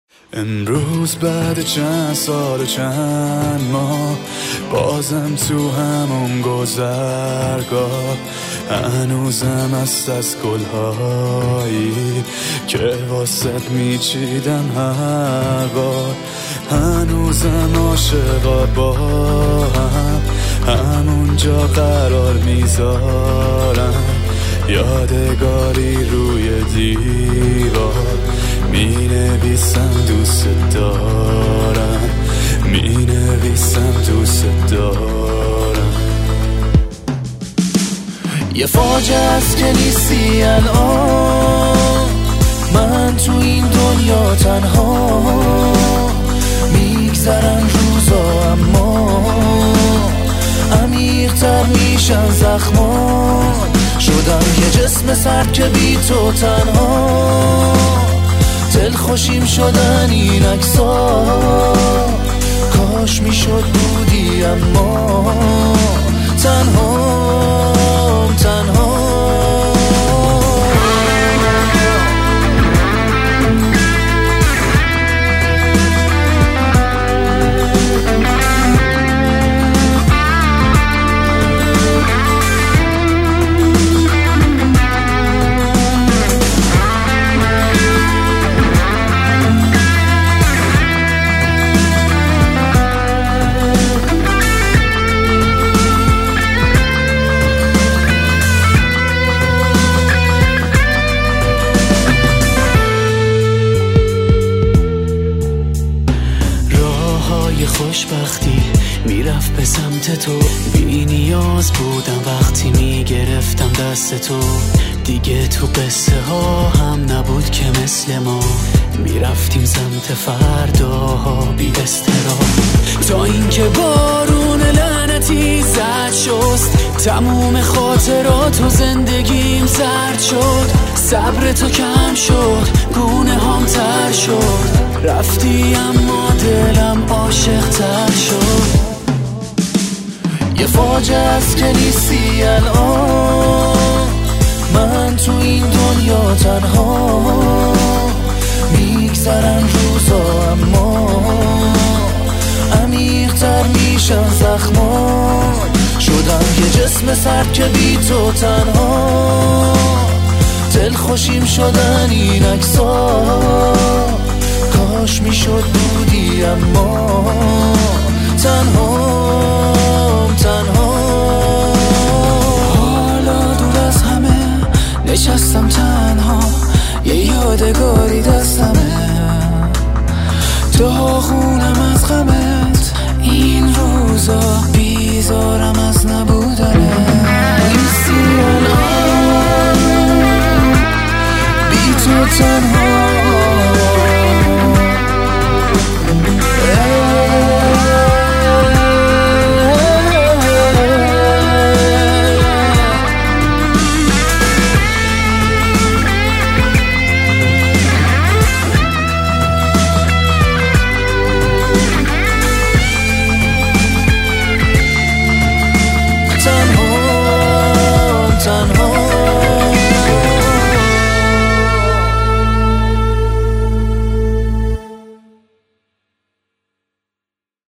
امروز بعد چند سال و چند ماه بازم تو همون گذرگاه هنوزم است از گلهایی که واسط میچیدم هر بار، هنوزم عاشقا با همونجا قرار میذارم، یادگاری روی دیوار مینویسم دوست دارم، مینویسم دوست دارم. یه فاجعه است که نیستی الان، من تو این دنیا تنها، میگذرن روزا اما عمیق‌تر میشن زخمان، شدم یه جسم سرد که بی تو تنها، دل خوشیم شدن این عکس‌ها، کاش میشد بودی اما تنهام تنها. خوشبختی میرفت به سمت تو، بی نیاز بودم وقتی میگرفتم دست تو، دیگه تو قصه ها هم نبود که مثل ما میرفتیم سمت فرداها بی استراحت، تا اینکه بارون لعنتی زد شست، تموم خاطرات و زندگیم زرد شد، صبر تو کم شد، گونه هم تر شد، رفتی اما دلم عاشق تر شد. یه فاجعه است که نیستی الان، من تو این دنیا تنها، میگذرن روزا اما عمیق‌تر میشن زخمان، شدم یه جسم سرد که بی تو تنها، دل خوشیم شدن این عکس‌ها، کاش میشد بودی اما تنهام تنها. حالا دور از همه نشستم تنها، یه یادگاری دستمه، داغونم از غمت این روزا، بیزارم از نبودنه، نیستی الان بی تو تنها. تنها